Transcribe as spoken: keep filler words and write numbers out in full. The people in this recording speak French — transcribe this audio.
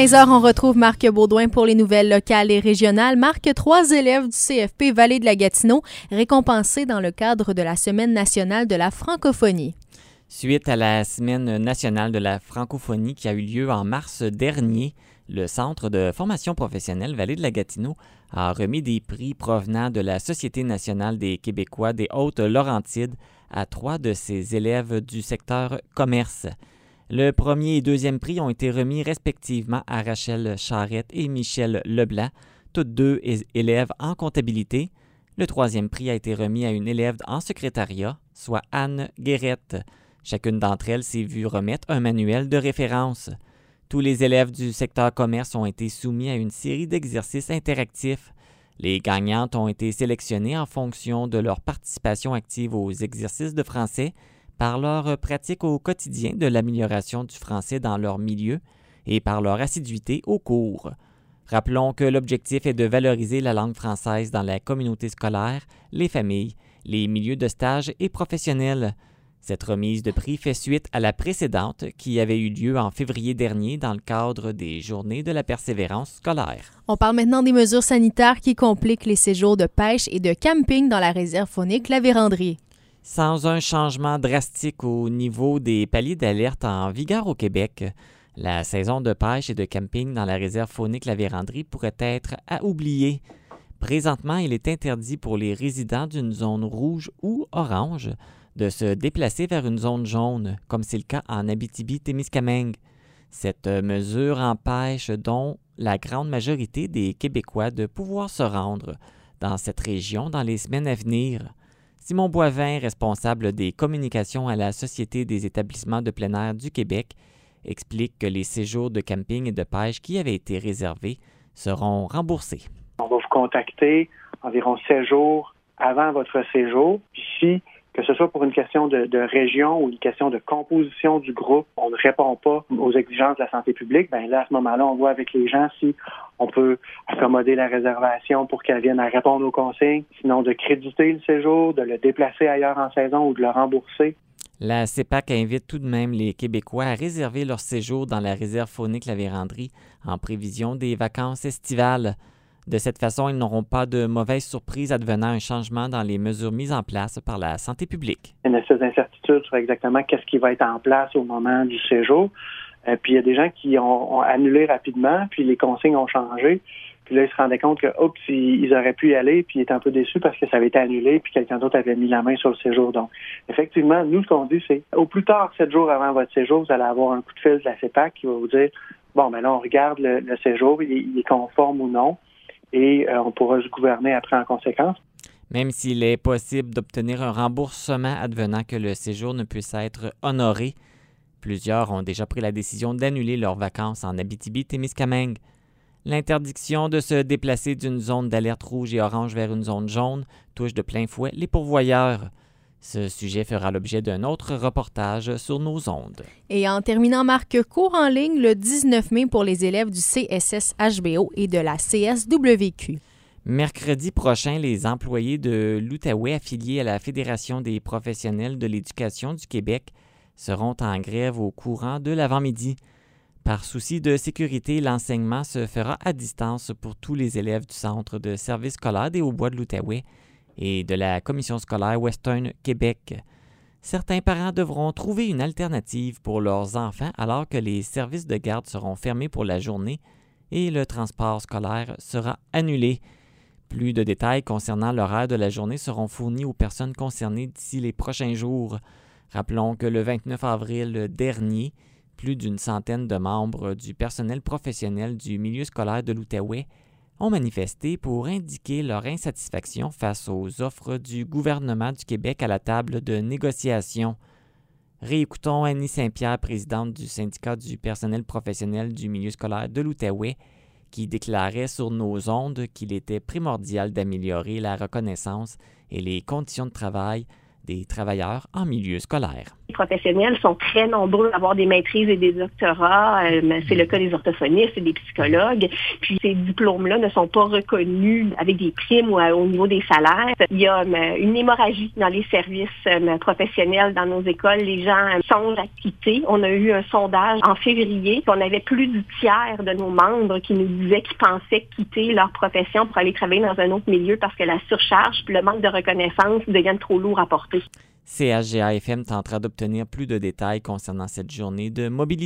quinze heures, on retrouve Marc Baudouin pour les nouvelles locales et régionales. Marc, trois élèves du C F P Vallée de la Gatineau récompensés dans le cadre de la Semaine nationale de la francophonie. Suite à la Semaine nationale de la francophonie qui a eu lieu en mars dernier, le Centre de formation professionnelle Vallée de la Gatineau a remis des prix provenant de la Société nationale des Québécois des Hautes-Laurentides à trois de ses élèves du secteur commerce. Le premier et deuxième prix ont été remis respectivement à Rachel Charette et Michel Leblanc, toutes deux élèves en comptabilité. Le troisième prix a été remis à une élève en secrétariat, soit Anne Guérette. Chacune d'entre elles s'est vue remettre un manuel de référence. Tous les élèves du secteur commerce ont été soumis à une série d'exercices interactifs. Les gagnantes ont été sélectionnées en fonction de leur participation active aux exercices de français, par leur pratique au quotidien de l'amélioration du français dans leur milieu et par leur assiduité aux cours. Rappelons que l'objectif est de valoriser la langue française dans la communauté scolaire, les familles, les milieux de stage et professionnels. Cette remise de prix fait suite à la précédente qui avait eu lieu en février dernier dans le cadre des Journées de la persévérance scolaire. On parle maintenant des mesures sanitaires qui compliquent les séjours de pêche et de camping dans la réserve faunique La Vérandrie. Sans un changement drastique au niveau des paliers d'alerte en vigueur au Québec, la saison de pêche et de camping dans la réserve faunique La Vérandrie pourrait être à oublier. Présentement, il est interdit pour les résidents d'une zone rouge ou orange de se déplacer vers une zone jaune, comme c'est le cas en Abitibi-Témiscamingue. Cette mesure empêche donc la grande majorité des Québécois de pouvoir se rendre dans cette région dans les semaines à venir. Simon Boivin, responsable des communications à la Société des établissements de plein air du Québec, explique que les séjours de camping et de pêche qui avaient été réservés seront remboursés. On va vous contacter environ sept jours avant votre séjour. Si, que ce soit pour une question de, de région ou une question de composition du groupe, on ne répond pas aux exigences de la santé publique, bien là, à ce moment-là, on voit avec les gens si on peut accommoder la réservation pour qu'elle vienne à répondre aux consignes, sinon de créditer le séjour, de le déplacer ailleurs en saison ou de le rembourser. La C E P A C invite tout de même les Québécois à réserver leur séjour dans la réserve faunique La Vérandrie en prévision des vacances estivales. De cette façon, ils n'auront pas de mauvaises surprises advenant un changement dans les mesures mises en place par la santé publique. Il y a une espèce d'incertitude sur exactement qu'est-ce qui va être en place au moment du séjour. Euh, puis il y a des gens qui ont, ont annulé rapidement, puis les consignes ont changé. Puis là, ils se rendaient compte que, oups, ils auraient pu y aller, puis ils étaient un peu déçus parce que ça avait été annulé, puis quelqu'un d'autre avait mis la main sur le séjour. Donc, effectivement, nous, ce qu'on dit, c'est au plus tard, sept jours avant votre séjour, vous allez avoir un coup de fil de la C E P A C qui va vous dire, bon, ben là, on regarde le, le séjour, il, il est conforme ou non, et euh, on pourra se gouverner après en conséquence. Même s'il est possible d'obtenir un remboursement advenant que le séjour ne puisse être honoré, plusieurs ont déjà pris la décision d'annuler leurs vacances en Abitibi-Témiscamingue. L'interdiction de se déplacer d'une zone d'alerte rouge et orange vers une zone jaune touche de plein fouet les pourvoyeurs. Ce sujet fera l'objet d'un autre reportage sur nos ondes. Et en terminant, Marc, cours en ligne le dix-neuf mai pour les élèves du C S S H B O et de la C S W Q. Mercredi prochain, les employés de l'Outaouais affiliés à la Fédération des professionnels de l'éducation du Québec seront en grève au courant de l'avant-midi. Par souci de sécurité, l'enseignement se fera à distance pour tous les élèves du Centre de services scolaires des Hauts-Bois de l'Outaouais et de la Commission scolaire Western Québec. Certains parents devront trouver une alternative pour leurs enfants alors que les services de garde seront fermés pour la journée et le transport scolaire sera annulé. Plus de détails concernant l'horaire de la journée seront fournis aux personnes concernées d'ici les prochains jours. Rappelons que le vingt-neuf avril dernier, plus d'une centaine de membres du personnel professionnel du milieu scolaire de l'Outaouais ont manifesté pour indiquer leur insatisfaction face aux offres du gouvernement du Québec à la table de négociation. Réécoutons Annie Saint-Pierre, présidente du syndicat du personnel professionnel du milieu scolaire de l'Outaouais, qui déclarait sur nos ondes qu'il était primordial d'améliorer la reconnaissance et les conditions de travail des travailleurs en milieu scolaire. Les professionnels sont très nombreux à avoir des maîtrises et des doctorats. Euh, c'est le cas des orthophonistes et des psychologues. Puis ces diplômes-là ne sont pas reconnus avec des primes ou à, au niveau des salaires. Il y a euh, une hémorragie dans les services euh, professionnels dans nos écoles. Les gens euh, songent à quitter. On a eu un sondage en février. On avait plus du tiers de nos membres qui nous disaient qu'ils pensaient quitter leur profession pour aller travailler dans un autre milieu parce que la surcharge et le manque de reconnaissance deviennent trop lourds à porter. C H G A F M tentera d'obtenir plus de détails concernant cette journée de mobilité.